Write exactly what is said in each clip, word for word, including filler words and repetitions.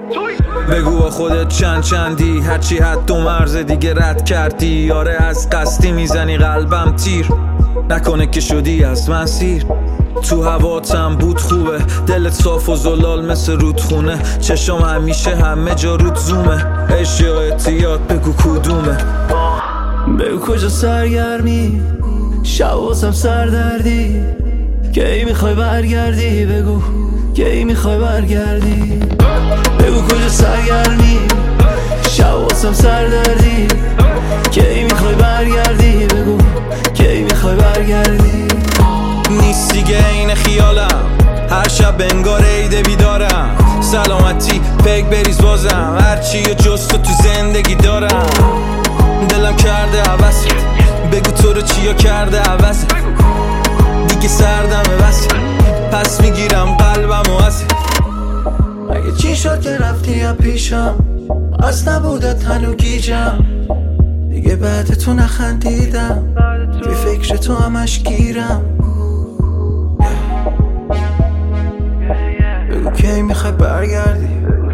بگو با خودت چند چندی، هرچی حد و مرز دیگه رد کردی. آره از قصدی میزنی قلبم تیر، نکنه که شدی از من سیر. تو هواتم بود خوبه، دلت صاف و زلال مثل رودخونه. چشم همیشه همه جا رود زومه، عشق یا اعتیاد بگو کدومه. بگو کجا سرگرمی، شب واسم سردردی. کی میخوای برگردی بگو، کی میخوای برگردی. بگو کجا سرگرمی، شب واسم سردردی. کی میخوای برگردی بگو، کی میخوای برگردی. نیست دیگه این خیالم، هر شب انگار عید بیدارم. سلامتی پک بریز بازم، هرچی و جز تو تو زندگی دارم. دلم کرده عوض، بگو تو رو چیا کرده عوض. دیگه سردمه بس، پس میگیرم قلبم و از. مگه چی شد که رفتی یا پیشم، از نبودت هنو گیجم. دیگه بعد تو نخندیدم، توی فکر تو همش گیرم. بگو کی میخوای برگردی،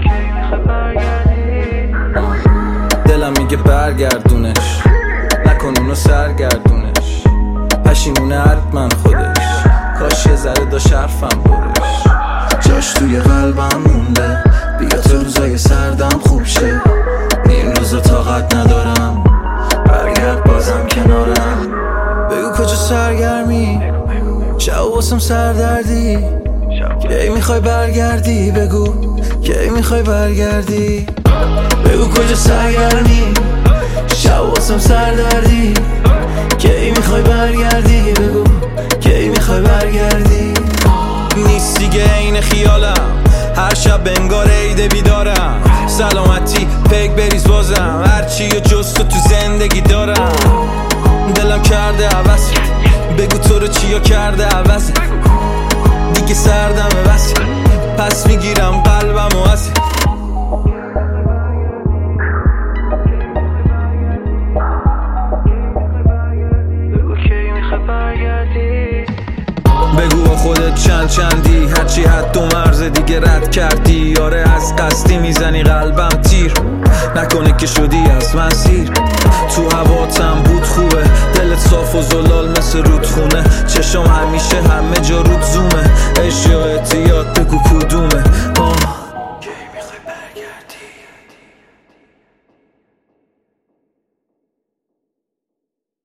دلم میگه برگردونش، نکن اونو سرگردونش. پشیمونه حتما خودش، کاش یه ذره داشت حرفم برش. جاش توی قلبم مونده، بیا تو روزای سردم خوب شه. این روزا طاقت ندارم، برگرد بازم کنارم. بگو کجا سرگرمی، شب واسم سردردی. کی میخوای برگردی بگو، کی میخوای برگردی. بگو کجا سرگرمی، شب واسم سردردی. کی میخوای برگردی بگو، کی میخوای برگردی. نیست دیگه این خیالم، هر شب انگار عید بیدارم. سلامتی پک بریز بازم، هرچی و جز تو تو زندگی دارم. دلم کرده عوض، بگو تو رو چیا کرده عوض. دیگه سردمه بس، پس میگیرم قلبم و از. بگو با خودت چند چندی، هرچی حد و مرز دیگه رد کردی. آره از قصدی میزنی قلبم تیر، نکنه که شدی از من سیر. تو هواتم بود خوبه، دلت صاف و زلال